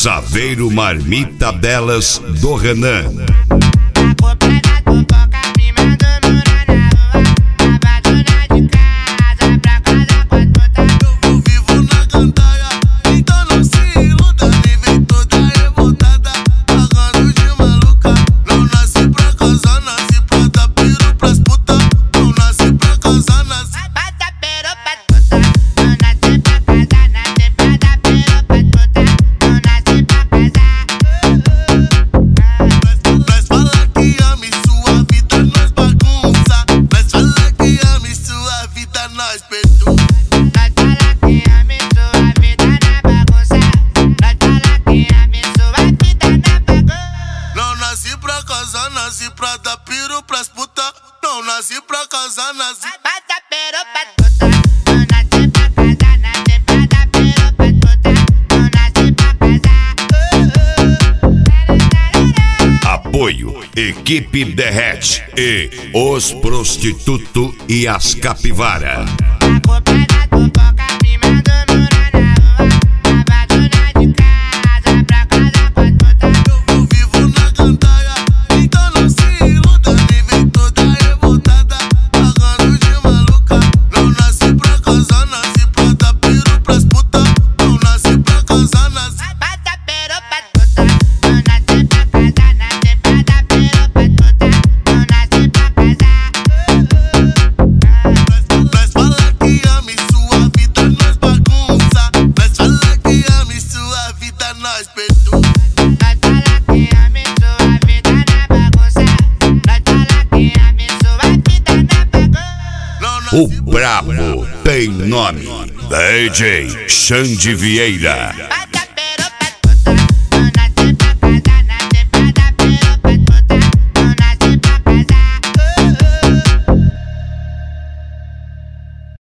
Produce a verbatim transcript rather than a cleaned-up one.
Saveiro Marmita Belas do Renan. Nasci pra dar piro pras puta, não nasci pra casar, nasci pra dar piro pras puta, não nasci pra casar, nasci pra dar piro pras puta, não nasci pra casar. Apoio Equipe Derrete e Os Prostituto e as Capivara. O brabo tem nome, D J Xande Vieira.